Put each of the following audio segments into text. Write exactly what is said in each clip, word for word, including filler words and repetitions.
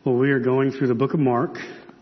Well, we are going through the book of Mark.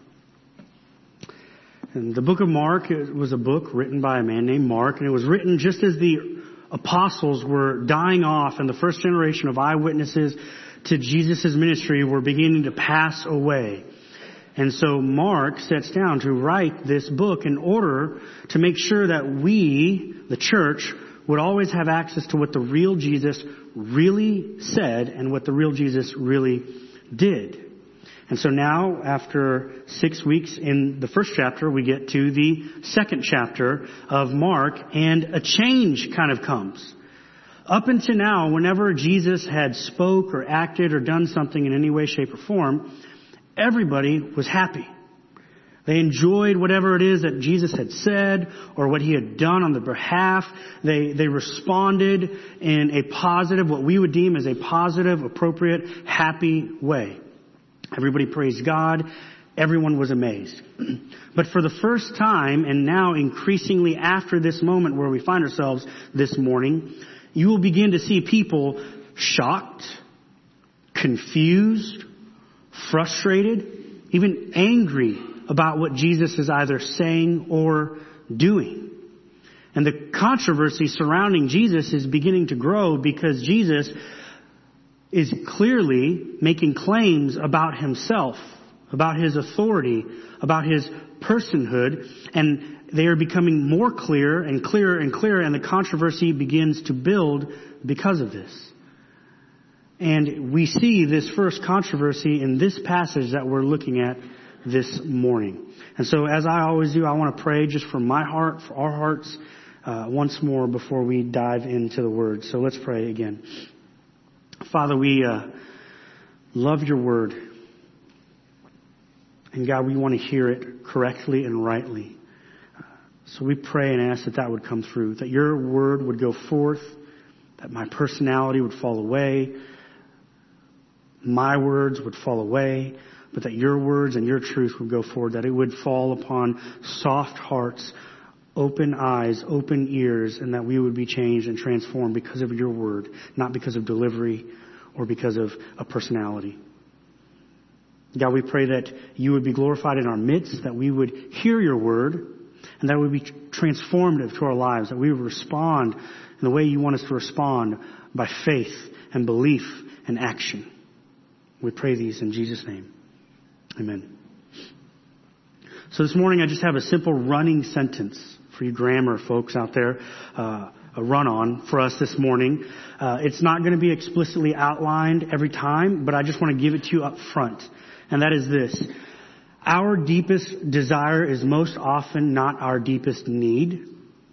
And the book of Mark was a book written by a man named Mark, and it was written just as the apostles were dying off and the first generation of eyewitnesses to Jesus' ministry were beginning to pass away. And so Mark sets down to write this book in order to make sure that we, the church, would always have access to what the real Jesus really said and what the real Jesus really did. And so now, after six weeks in the first chapter, we get to the second chapter of Mark, and a change kind of comes. Up until now, whenever Jesus had spoke or acted or done something in any way, shape, or form, everybody was happy. They enjoyed whatever it is that Jesus had said or what he had done on their behalf. They, they responded in a positive, what we would deem as a positive, appropriate, happy way. Everybody praised God. Everyone was amazed. But for the first time, and now increasingly after this moment where we find ourselves this morning, you will begin to see people shocked, confused, frustrated, even angry about what Jesus is either saying or doing. And the controversy surrounding Jesus is beginning to grow because Jesus is clearly making claims about himself, about his authority, about his personhood, and they are becoming more clear and clearer and clearer, and the controversy begins to build because of this. And we see this first controversy in this passage that we're looking at this morning. And so, as I always do, I want to pray just for my heart, for our hearts, uh, once more before we dive into the Word. So let's pray again. Father, we uh, love your Word. And God, we want to hear it correctly and rightly. Uh, so we pray and ask that that would come through, that your Word would go forth, that my personality would fall away, my words would fall away, but that your words and your truth would go forward, that it would fall upon soft hearts, open eyes, open ears, and that we would be changed and transformed because of your word, not because of delivery or because of a personality. God, we pray that you would be glorified in our midst, that we would hear your word, and that it would be transformative to our lives, that we would respond in the way you want us to respond by faith and belief and action. We pray these in Jesus' name. Amen. So this morning I just have a simple running sentence for you grammar folks out there, uh, a run-on for us this morning. Uh, it's not going to be explicitly outlined every time, but I just want to give it to you up front. And that is this. Our deepest desire is most often not our deepest need.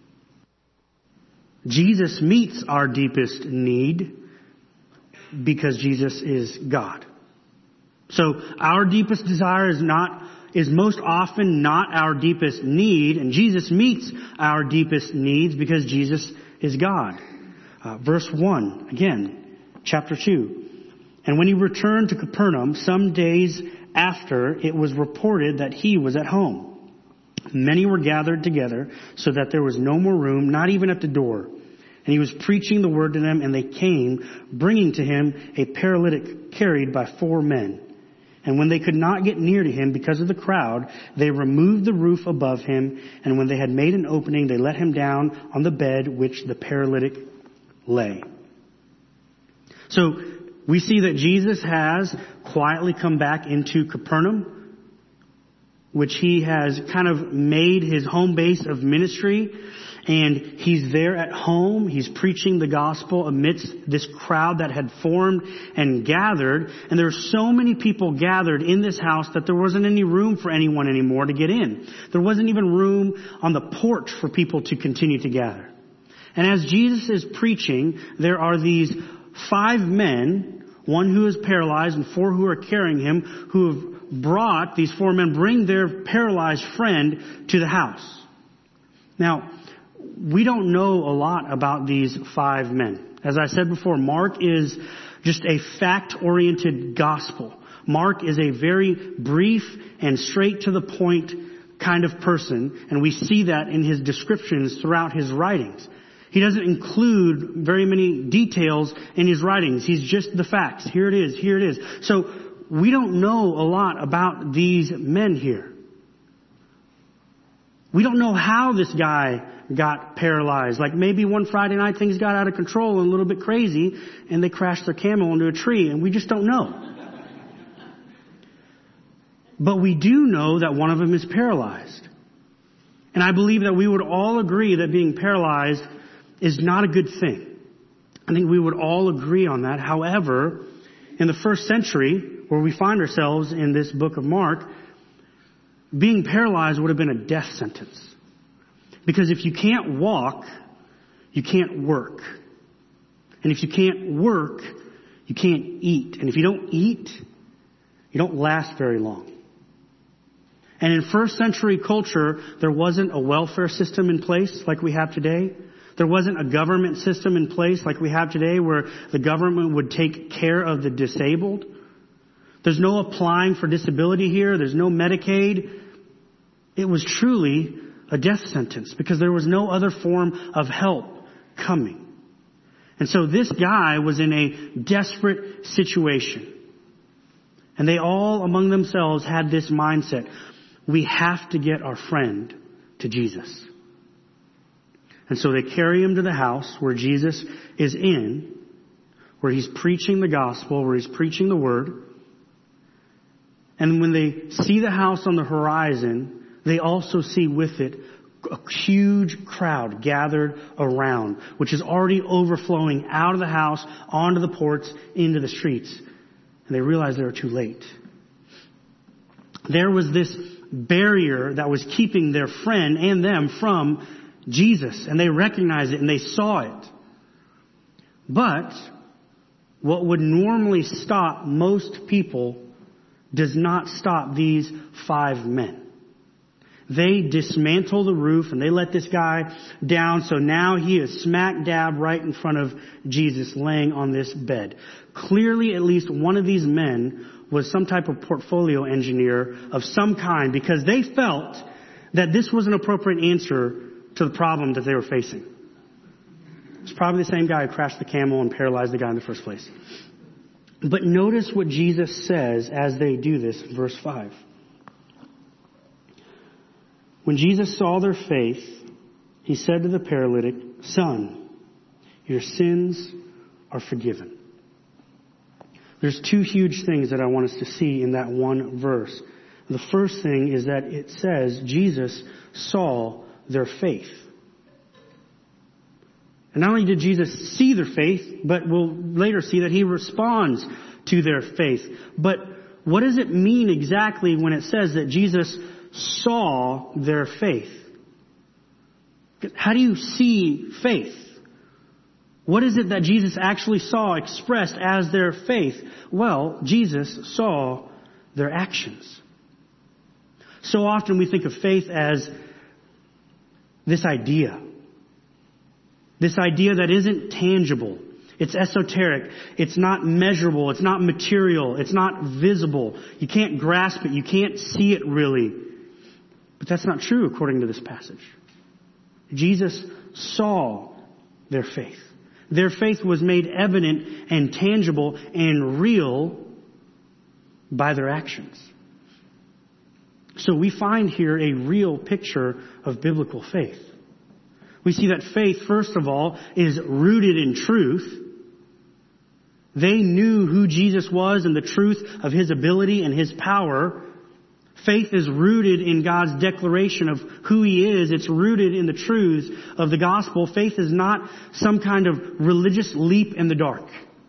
Jesus meets our deepest need because Jesus is God. So our deepest desire is not is most often not our deepest need, and Jesus meets our deepest needs because Jesus is God. Uh, verse one, again, chapter two. And when he returned to Capernaum, some days after, it was reported that he was at home. Many were gathered together so that there was no more room, not even at the door. And he was preaching the word to them, and they came, bringing to him a paralytic carried by four men. And when they could not get near to him because of the crowd, they removed the roof above him. And when they had made an opening, they let him down on the bed which the paralytic lay. So we see that Jesus has quietly come back into Capernaum, which he has kind of made his home base of ministry. And he's there at home. He's preaching the gospel amidst this crowd that had formed and gathered. And there were so many people gathered in this house that there wasn't any room for anyone anymore to get in. There wasn't even room on the porch for people to continue to gather. And as Jesus is preaching, there are these five men, one who is paralyzed and four who are carrying him, who have brought, these four men bring their paralyzed friend to the house. Now, we don't know a lot about these five men. As I said before, Mark is just a fact-oriented gospel. Mark is a very brief and straight to the point kind of person, and we see that in his descriptions throughout his writings. He doesn't include very many details in his writings. He's just the facts. Here it is, here it is. So we don't know a lot about these men here. We don't know how this guy got paralyzed. Like maybe one Friday night things got out of control and a little bit crazy and they crashed their camel into a tree and we just don't know. But we do know that one of them is paralyzed. And I believe that we would all agree that being paralyzed is not a good thing. I think we would all agree on that. However, in the first century, where we find ourselves in this book of Mark, being paralyzed would have been a death sentence. Because if you can't walk, you can't work. And if you can't work, you can't eat. And if you don't eat, you don't last very long. And in first century culture, there wasn't a welfare system in place like we have today. There wasn't a government system in place like we have today where the government would take care of the disabled. There's no applying for disability here. There's no Medicaid. It was truly a death sentence because there was no other form of help coming. And so this guy was in a desperate situation. And they all among themselves had this mindset. We have to get our friend to Jesus. And so they carry him to the house where Jesus is in, where he's preaching the gospel, where he's preaching the word. And when they see the house on the horizon, they also see with it a huge crowd gathered around, which is already overflowing out of the house, onto the ports, into the streets. And they realize they were too late. There was this barrier that was keeping their friend and them from Jesus. And they recognized it and they saw it. But what would normally stop most people does not stop these five men. They dismantle the roof and they let this guy down. So now he is smack dab right in front of Jesus laying on this bed. Clearly, at least one of these men was some type of portfolio engineer of some kind because they felt that this was an appropriate answer to the problem that they were facing. It's probably the same guy who crashed the camel and paralyzed the guy in the first place. But notice what Jesus says as they do this, verse five. When Jesus saw their faith, he said to the paralytic, "Son, your sins are forgiven." There's two huge things that I want us to see in that one verse. The first thing is that it says Jesus saw their faith. And not only did Jesus see their faith, but we'll later see that he responds to their faith. But what does it mean exactly when it says that Jesus saw their faith? How do you see faith? What is it that Jesus actually saw expressed as their faith? Well, Jesus saw their actions. So often we think of faith as this idea. This idea that isn't tangible. It's esoteric. It's not measurable. It's not material. It's not visible. You can't grasp it. You can't see it really. But that's not true according to this passage. Jesus saw their faith. Their faith was made evident and tangible and real by their actions. So we find here a real picture of biblical faith. We see that faith, first of all, is rooted in truth. They knew who Jesus was and the truth of his ability and his power. Faith is rooted in God's declaration of who he is. It's rooted in the truths of the gospel. Faith is not some kind of religious leap in the dark.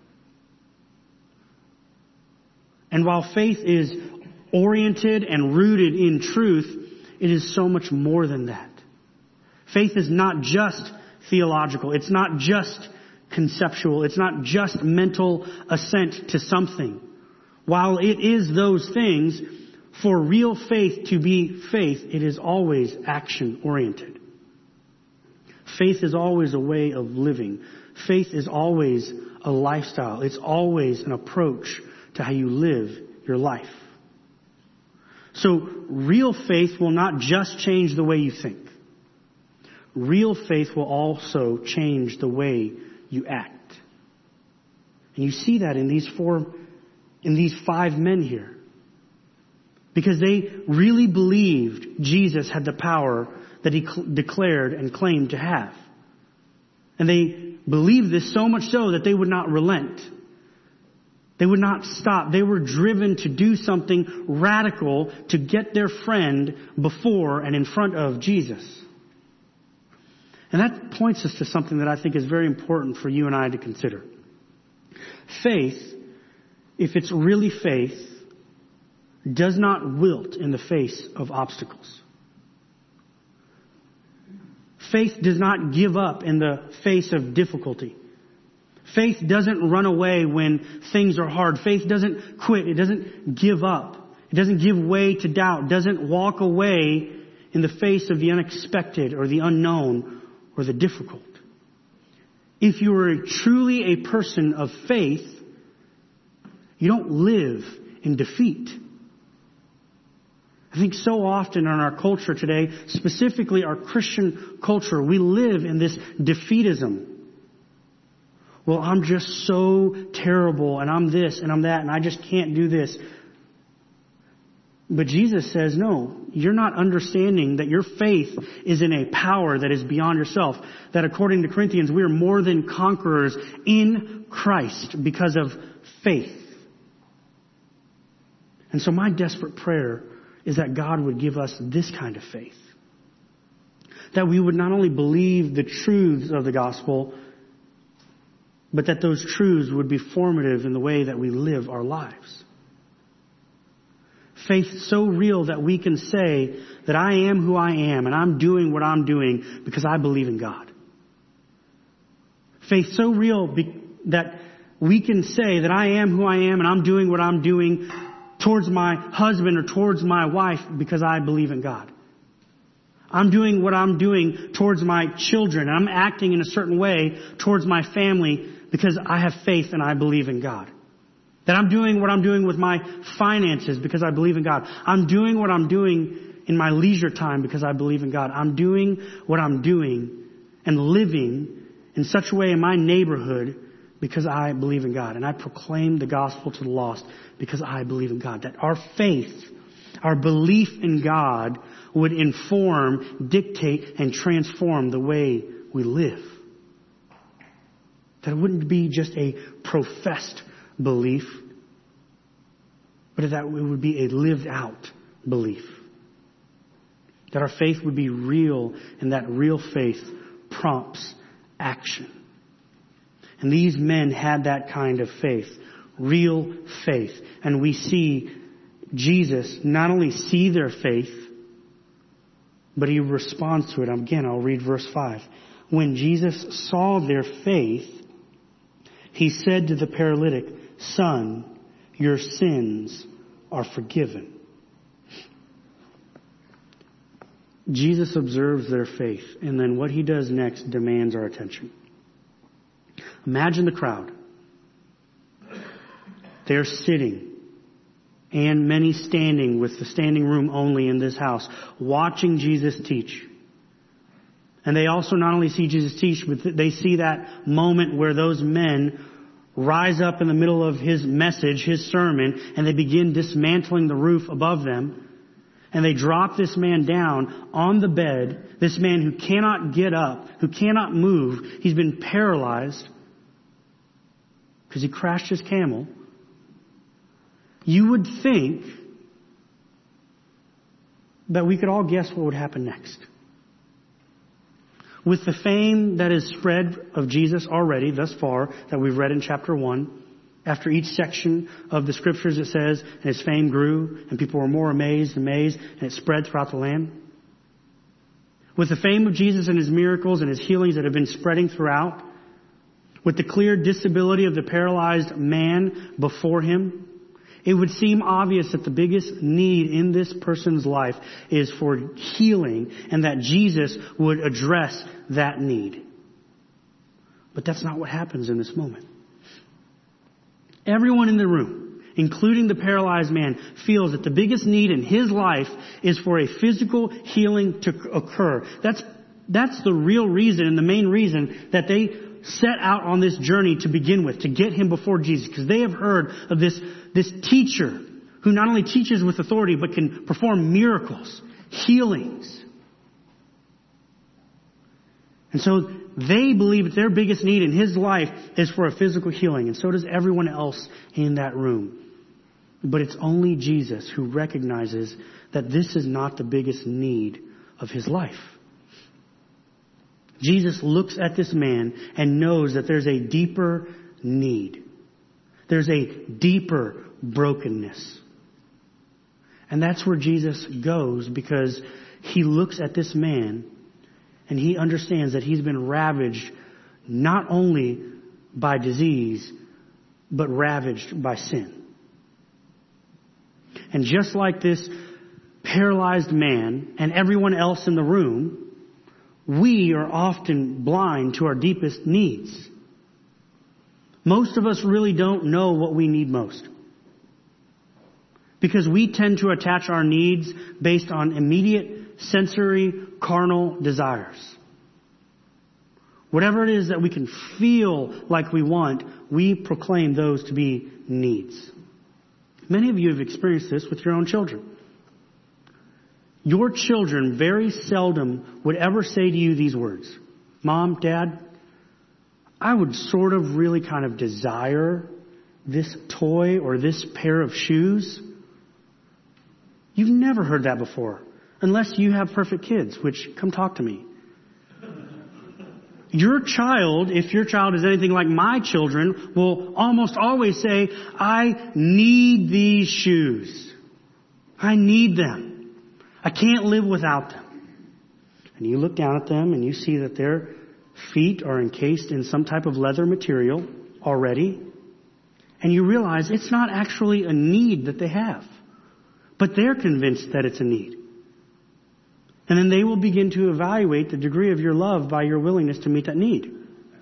And while faith is oriented and rooted in truth, it is so much more than that. Faith is not just theological. It's not just conceptual. It's not just mental assent to something. While it is those things, for real faith to be faith, it is always action-oriented. Faith is always a way of living. Faith is always a lifestyle. It's always an approach to how you live your life. So real faith will not just change the way you think. Real faith will also change the way you act. And you see that in these four in these five men here. Because they really believed Jesus had the power that he cl- declared and claimed to have. And they believed this so much so that they would not relent. They would not stop. They were driven to do something radical to get their friend before and in front of Jesus. And that points us to something that I think is very important for you and I to consider. Faith, if it's really faith, does not wilt in the face of obstacles. Faith does not give up in the face of difficulty. Faith doesn't run away when things are hard. Faith doesn't quit. It doesn't give up. It doesn't give way to doubt. It doesn't walk away in the face of the unexpected or the unknown or the difficult. If you are truly a person of faith, you don't live in defeat. I think so often in our culture today, specifically our Christian culture, we live in this defeatism. Well, I'm just so terrible, and I'm this, and I'm that, and I just can't do this. But Jesus says, no, you're not understanding that your faith is in a power that is beyond yourself. That according to Corinthians, we are more than conquerors in Christ because of faith. And so my desperate prayer is that God would give us this kind of faith. That we would not only believe the truths of the gospel, but that those truths would be formative in the way that we live our lives. Faith so real that we can say that I am who I am and I'm doing what I'm doing because I believe in God. Faith so real be- that we can say that I am who I am and I'm doing what I'm doing towards my husband or towards my wife because I believe in God. I'm doing what I'm doing towards my children. I'm acting in a certain way towards my family because I have faith and I believe in God. That I'm doing what I'm doing with my finances because I believe in God. I'm doing what I'm doing in my leisure time because I believe in God. I'm doing what I'm doing and living in such a way in my neighborhood because I believe in God. And I proclaim the gospel to the lost because I believe in God. That our faith, our belief in God would inform, dictate, and transform the way we live. That it wouldn't be just a professed belief, but that it would be a lived out belief. That our faith would be real, and that real faith prompts action. And these men had that kind of faith, real faith. And we see Jesus not only see their faith, but he responds to it. Again, I'll read verse five. When Jesus saw their faith, he said to the paralytic, "Son, your sins are forgiven." Jesus observes their faith, and then what he does next demands our attention. Imagine the crowd. They're sitting, and many standing with the standing room only in this house, watching Jesus teach. And they also not only see Jesus teach, but they see that moment where those men rise up in the middle of his message, his sermon, and they begin dismantling the roof above them. And they drop this man down on the bed, this man who cannot get up, who cannot move. He's been paralyzed because he crashed his camel. You would think that we could all guess what would happen next. With the fame that is spread of Jesus already thus far, that we've read in chapter one, after each section of the scriptures it says, and his fame grew, and people were more amazed and amazed, and it spread throughout the land. With the fame of Jesus and his miracles and his healings that have been spreading throughout, with the clear disability of the paralyzed man before him, it would seem obvious that the biggest need in this person's life is for healing, and that Jesus would address that need. But that's not what happens in this moment. Everyone in the room, including the paralyzed man, feels that the biggest need in his life is for a physical healing to occur. That's, that's the real reason and the main reason that they set out on this journey to begin with, to get him before Jesus, because they have heard of this, this teacher who not only teaches with authority, but can perform miracles, healings. And so they believe that their biggest need in his life is for a physical healing, and so does everyone else in that room. But it's only Jesus who recognizes that this is not the biggest need of his life. Jesus looks at this man and knows that there's a deeper need. There's a deeper brokenness. And that's where Jesus goes, because he looks at this man and he understands that he's been ravaged not only by disease, but ravaged by sin. And just like this paralyzed man and everyone else in the room, we are often blind to our deepest needs. Most of us really don't know what we need most, because we tend to attach our needs based on immediate sensory, carnal desires. Whatever it is that we can feel like we want, we proclaim those to be needs. Many of you have experienced this with your own children. Your children very seldom would ever say to you these words: Mom, Dad, I would sort of really kind of desire this toy or this pair of shoes. You've never heard that before, unless you have perfect kids, which, come talk to me. Your child, if your child is anything like my children, will almost always say, I need these shoes. I need them. I can't live without them. And you look down at them and you see that their feet are encased in some type of leather material already. And you realize it's not actually a need that they have, but they're convinced that it's a need. And then they will begin to evaluate the degree of your love by your willingness to meet that need.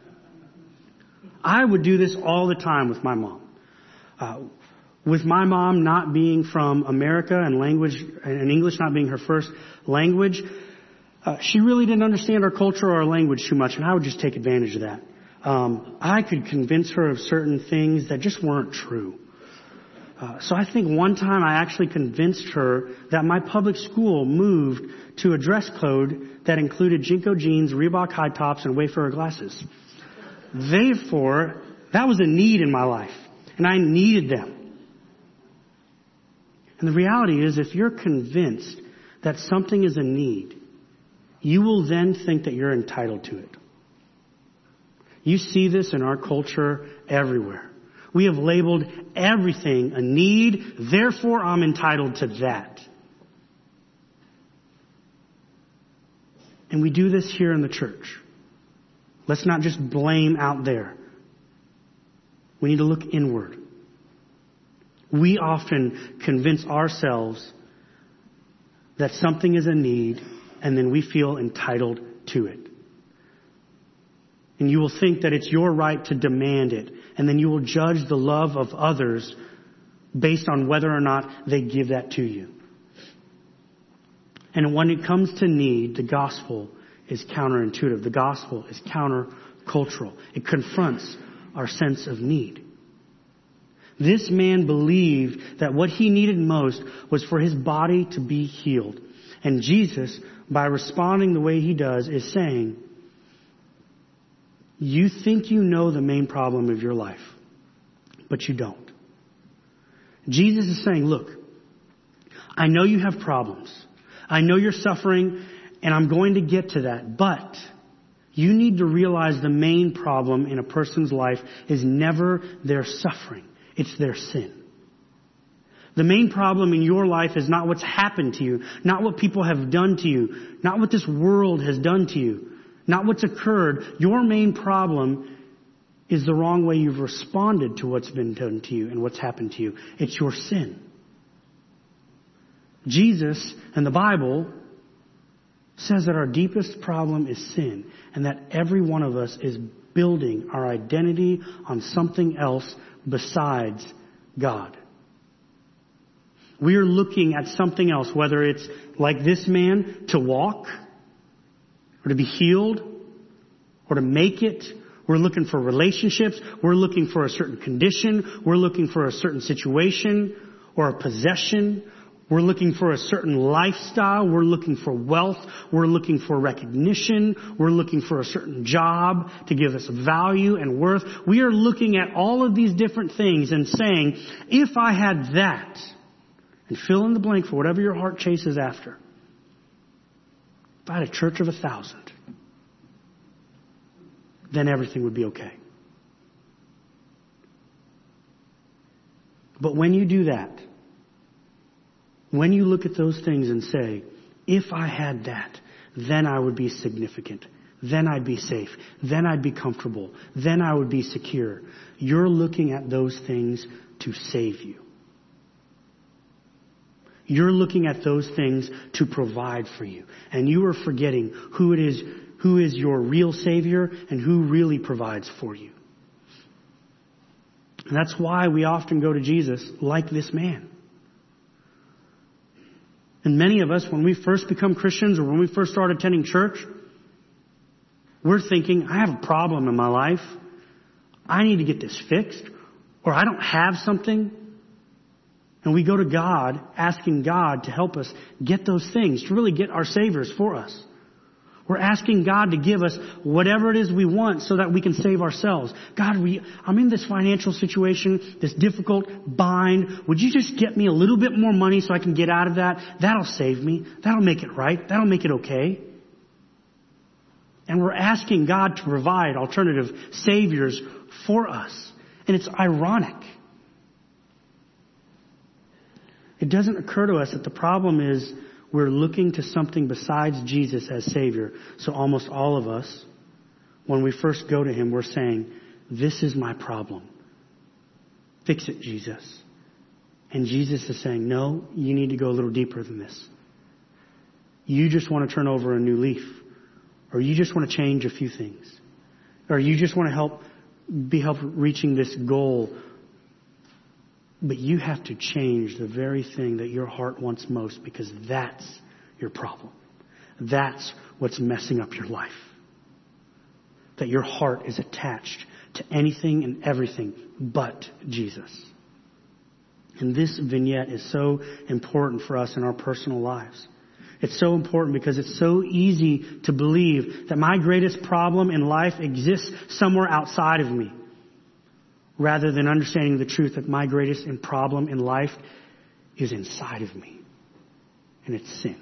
I would do this all the time with my mom. Uh, with my mom not being from America and language and English not being her first language, uh, she really didn't understand our culture or our language too much, and I would just take advantage of that. Um, I could convince her of certain things that just weren't true. Uh, so I think one time I actually convinced her that my public school moved to a dress code that included Jinko jeans, Reebok high tops, and Wayfarer glasses. Therefore, that was a need in my life, and I needed them. And the reality is, if you're convinced that something is a need, you will then think that you're entitled to it. You see this in our culture everywhere. We have labeled everything a need, therefore I'm entitled to that. And we do this here in the church. Let's not just blame out there. We need to look inward. We often convince ourselves that something is a need, and then we feel entitled to it. And you will think that it's your right to demand it. And then you will judge the love of others based on whether or not they give that to you. And when it comes to need, the gospel is counterintuitive. The gospel is countercultural. It confronts our sense of need. This man believed that what he needed most was for his body to be healed. And Jesus, by responding the way he does, is saying, you think you know the main problem of your life, but you don't. Jesus is saying, look, I know you have problems. I know you're suffering, and I'm going to get to that. But you need to realize the main problem in a person's life is never their suffering. It's their sin. The main problem in your life is not what's happened to you, not what people have done to you, not what this world has done to you, not what's occurred. Your main problem is the wrong way you've responded to what's been done to you and what's happened to you. It's your sin. Jesus and the Bible says that our deepest problem is sin, and that every one of us is building our identity on something else besides God. We are looking at something else, whether it's like this man, to walk, or to be healed, or to make it, We're looking for relationships. We're looking for a certain condition. We're looking for a certain situation or a possession. We're looking for a certain lifestyle. We're looking for wealth. We're looking for recognition. We're looking for a certain job to give us value and worth. We are looking at all of these different things and saying, if I had that, and fill in the blank for whatever your heart chases after. If I had a church of a thousand, then everything would be okay. But when you do that, when you look at those things and say, if I had that, then I would be significant. Then I'd be safe. Then I'd be comfortable. Then I would be secure. You're looking at those things to save you. You're looking at those things to provide for you. And you are forgetting who it is, who is your real Savior and who really provides for you. And that's why we often go to Jesus like this man. And many of us, when we first become Christians or when we first start attending church, we're thinking, I have a problem in my life. I need to get this fixed. Or I don't have something. And we go to God, asking God to help us get those things, to really get our saviors for us. We're asking God to give us whatever it is we want so that we can save ourselves. God, we, I'm in this financial situation, this difficult bind. Would you just get me a little bit more money so I can get out of that? That'll save me. That'll make it right. That'll make it okay. And we're asking God to provide alternative saviors for us. And it's ironic. It doesn't occur to us that the problem is we're looking to something besides Jesus as Savior. So almost all of us, when we first go to Him, we're saying, this is my problem. Fix it, Jesus. And Jesus is saying, no, you need to go a little deeper than this. You just want to turn over a new leaf. Or you just want to change a few things. Or you just want to help be help reaching this goal. But you have to change the very thing that your heart wants most, because that's your problem. That's what's messing up your life. That your heart is attached to anything and everything but Jesus. And this vignette is so important for us in our personal lives. It's so important because it's so easy to believe that my greatest problem in life exists somewhere outside of me, rather than understanding the truth that my greatest problem in life is inside of me. And it's sin.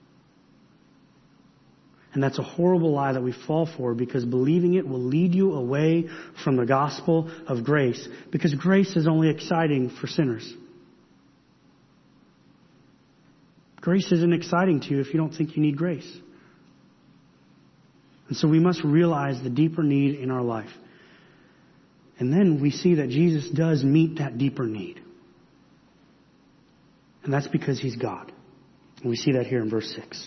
And that's a horrible lie that we fall for, because believing it will lead you away from the gospel of grace. Because grace is only exciting for sinners. Grace isn't exciting to you if you don't think you need grace. And so we must realize the deeper need in our life. And then we see that Jesus does meet that deeper need. And that's because He's God. And we see that here in verse six.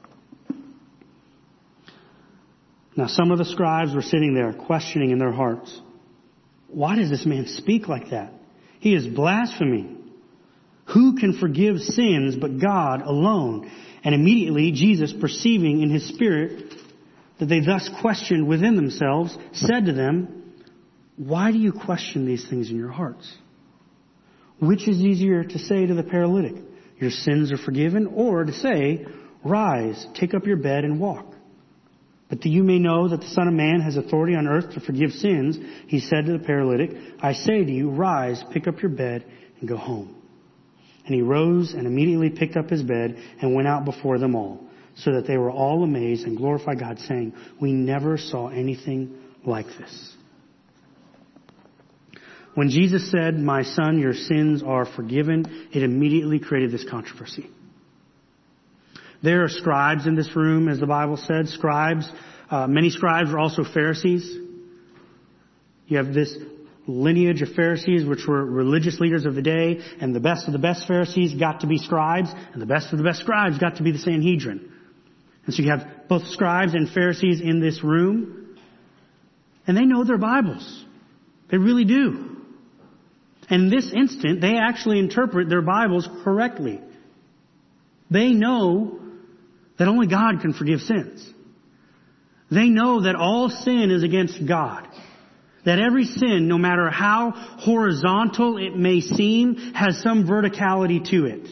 Now some of the scribes were sitting there questioning in their hearts, why does this man speak like that? He is blaspheming. Who can forgive sins but God alone? And immediately Jesus, perceiving in His spirit that they thus questioned within themselves, said to them, why do you question these things in your hearts? Which is easier to say to the paralytic, your sins are forgiven, or to say, rise, take up your bed and walk? But that you may know that the Son of Man has authority on earth to forgive sins, He said to the paralytic, I say to you, rise, pick up your bed and go home. And he rose and immediately picked up his bed and went out before them all, so that they were all amazed and glorified God, saying, we never saw anything like this. When Jesus said, my son, your sins are forgiven, it immediately created this controversy. There are scribes in this room, as the Bible said. Scribes, uh, many scribes were also Pharisees. You have this lineage of Pharisees, which were religious leaders of the day, and the best of the best Pharisees got to be scribes, and the best of the best scribes got to be the Sanhedrin. And so you have both scribes and Pharisees in this room, and they know their Bibles. They really do. And in this instant, they actually interpret their Bibles correctly. They know that only God can forgive sins. They know that all sin is against God. That every sin, no matter how horizontal it may seem, has some verticality to it.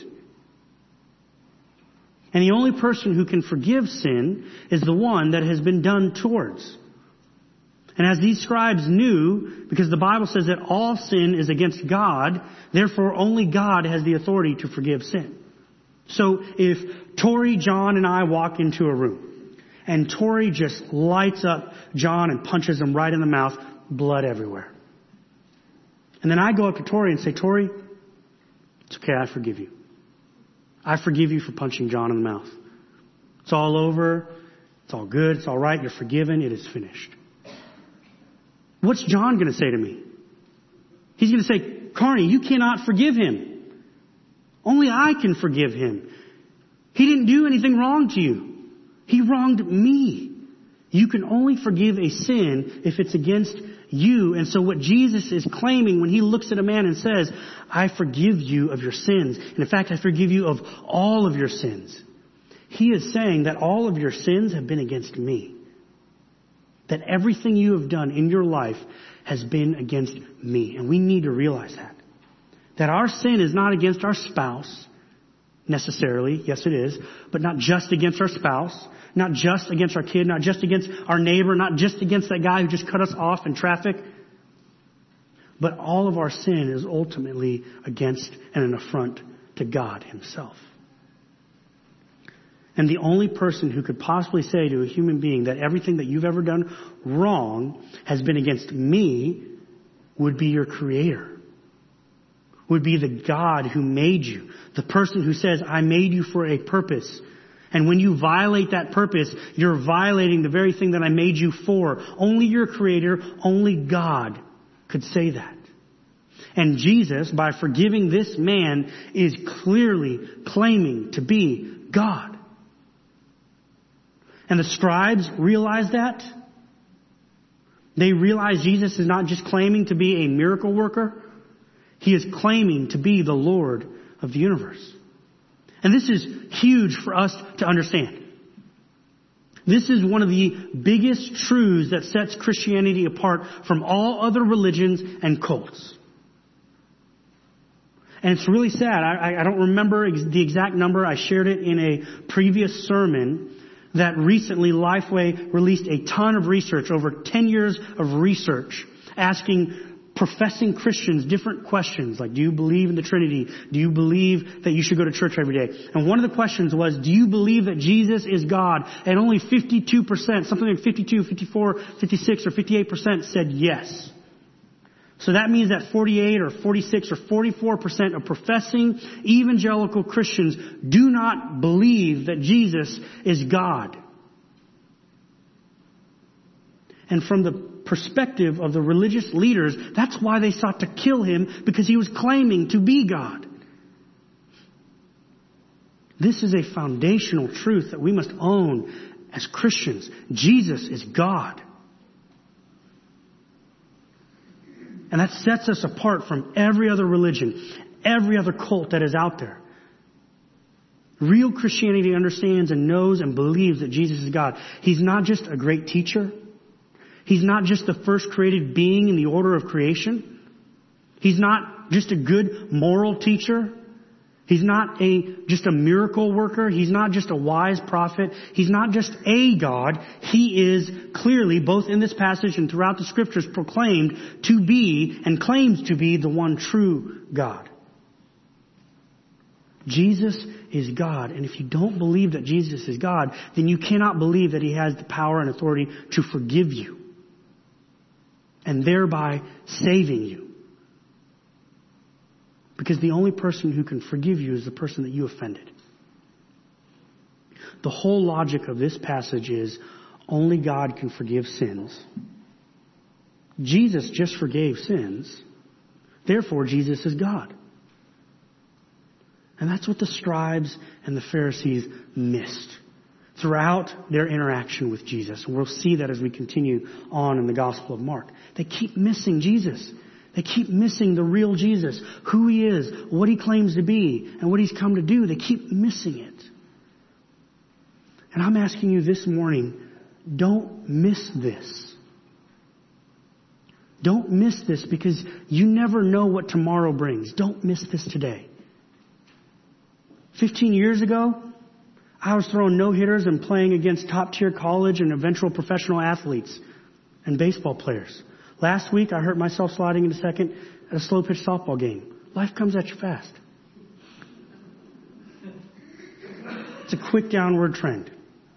And the only person who can forgive sin is the one that has been done towards. And as these scribes knew, because the Bible says that all sin is against God, therefore only God has the authority to forgive sin. So if Tori, John, and I walk into a room, and Tori just lights up John and punches him right in the mouth, blood everywhere. And then I go up to Tori and say, Tori, it's okay, I forgive you. I forgive you for punching John in the mouth. It's all over. It's all good. It's all right. You're forgiven. It is finished. What's John going to say to me? He's going to say, Carney, you cannot forgive him. Only I can forgive him. He didn't do anything wrong to you. He wronged me. You can only forgive a sin if it's against you. And so what Jesus is claiming when he looks at a man and says, I forgive you of your sins. And in fact, I forgive you of all of your sins. He is saying that all of your sins have been against me. That everything you have done in your life has been against me. And we need to realize that. That our sin is not against our spouse, necessarily. Yes, it is. But not just against our spouse. Not just against our kid. Not just against our neighbor. Not just against that guy who just cut us off in traffic. But all of our sin is ultimately against and an affront to God himself. And the only person who could possibly say to a human being that everything that you've ever done wrong has been against me would be your Creator. Would be the God who made you. The person who says, I made you for a purpose. And when you violate that purpose, you're violating the very thing that I made you for. Only your Creator, only God could say that. And Jesus, by forgiving this man, is clearly claiming to be God. And the scribes realize that. They realize Jesus is not just claiming to be a miracle worker. He is claiming to be the Lord of the universe. And this is huge for us to understand. This is one of the biggest truths that sets Christianity apart from all other religions and cults. And it's really sad. I, I don't remember ex- the exact number. I shared it in a previous sermon. That recently Lifeway released a ton of research, over ten years of research, asking professing Christians different questions, like, do you believe in the Trinity? Do you believe that you should go to church every day? And one of the questions was, do you believe that Jesus is God? And only fifty-two percent, something like fifty-two, fifty-four, fifty-six, or fifty-eight percent said yes. So that means that forty-eight or forty-six or forty-four percent of professing evangelical Christians do not believe that Jesus is God. And from the perspective of the religious leaders, that's why they sought to kill him, because he was claiming to be God. This is a foundational truth that we must own as Christians. Jesus is God. And that sets us apart from every other religion, every other cult that is out there. Real Christianity understands and knows and believes that Jesus is God. He's not just a great teacher. He's not just the first created being in the order of creation. He's not just a good moral teacher. He's not a just a miracle worker. He's not just a wise prophet. He's not just a God. He is clearly, both in this passage and throughout the scriptures, proclaimed to be and claims to be the one true God. Jesus is God. And if you don't believe that Jesus is God, then you cannot believe that he has the power and authority to forgive you and thereby saving you. Because the only person who can forgive you is the person that you offended. The whole logic of this passage is only God can forgive sins. Jesus just forgave sins. Therefore, Jesus is God. And that's what the scribes and the Pharisees missed throughout their interaction with Jesus. And we'll see that as we continue on in the Gospel of Mark. They keep missing Jesus. They keep missing the real Jesus, who he is, what he claims to be, and what he's come to do. They keep missing it. And I'm asking you this morning, don't miss this. Don't miss this, because you never know what tomorrow brings. Don't miss this today. Fifteen years ago, I was throwing no-hitters and playing against top-tier college and eventual professional athletes and baseball players. Last week, I hurt myself sliding into second at a slow-pitch softball game. Life comes at you fast. It's a quick downward trend.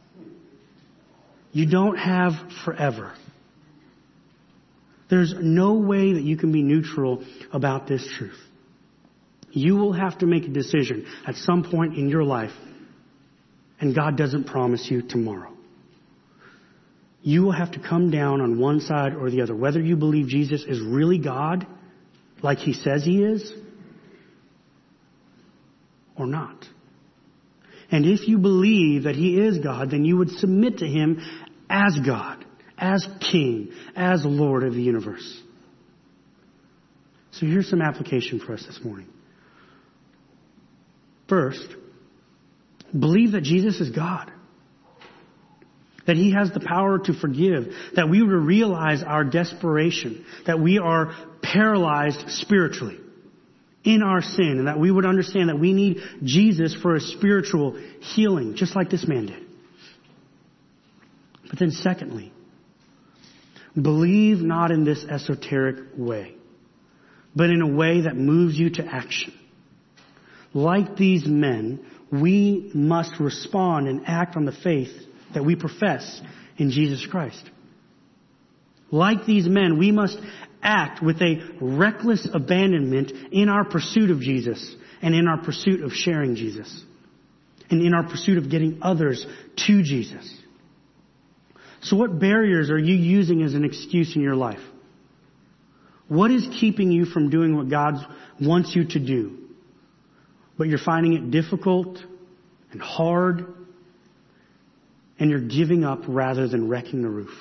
You don't have forever. There's no way that you can be neutral about this truth. You will have to make a decision at some point in your life, and God doesn't promise you tomorrow. You will have to come down on one side or the other, whether you believe Jesus is really God, like he says he is, or not. And if you believe that he is God, then you would submit to him as God, as King, as Lord of the universe. So here's some application for us this morning. First, believe that Jesus is God. That he has the power to forgive. That we would realize our desperation. That we are paralyzed spiritually in our sin. And that we would understand that we need Jesus for a spiritual healing, just like this man did. But then secondly, believe not in this esoteric way, but in a way that moves you to action. Like these men, we must respond and act on the faith that we profess in Jesus Christ. Like these men, we must act with a reckless abandonment in our pursuit of Jesus and in our pursuit of sharing Jesus and in our pursuit of getting others to Jesus. So what barriers are you using as an excuse in your life? What is keeping you from doing what God wants you to do, but you're finding it difficult and hard, and you're giving up rather than wrecking the roof?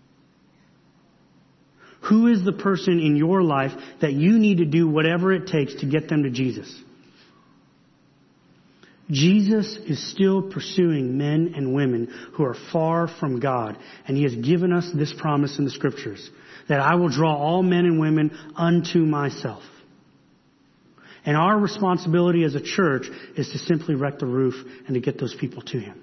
Who is the person in your life that you need to do whatever it takes to get them to Jesus? Jesus is still pursuing men and women who are far from God. And he has given us this promise in the scriptures, that I will draw all men and women unto myself. And our responsibility as a church is to simply wreck the roof and to get those people to him.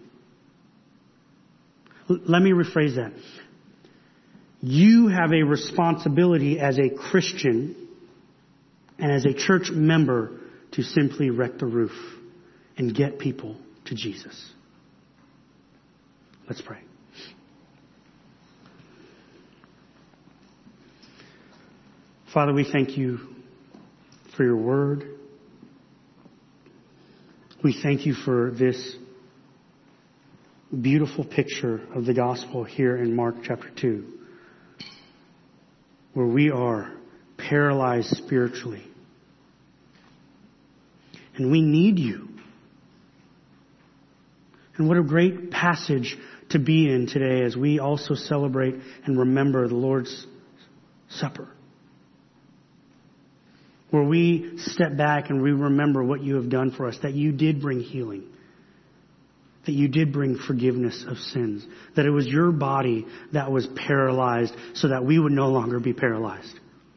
L- let me rephrase that. You have a responsibility as a Christian and as a church member to simply wreck the roof and get people to Jesus. Let's pray. Father, we thank you for your word. We thank you for this beautiful picture of the gospel here in Mark chapter two, where we are paralyzed spiritually. And we need you. And what a great passage to be in today as we also celebrate and remember the Lord's Supper, where we step back and we remember what you have done for us, that you did bring healing, that you did bring forgiveness of sins, that it was your body that was paralyzed so that we would no longer be paralyzed,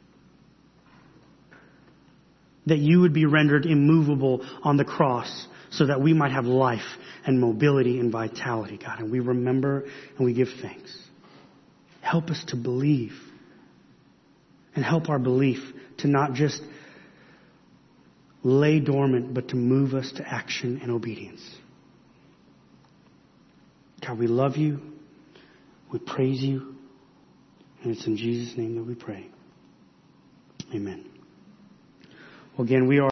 that you would be rendered immovable on the cross so that we might have life and mobility and vitality, God. And we remember and we give thanks. Help us to believe, and help our belief to not just lay dormant, but to move us to action and obedience. God, we love you. We praise you. And it's in Jesus' name that we pray. Amen. Well, again, we are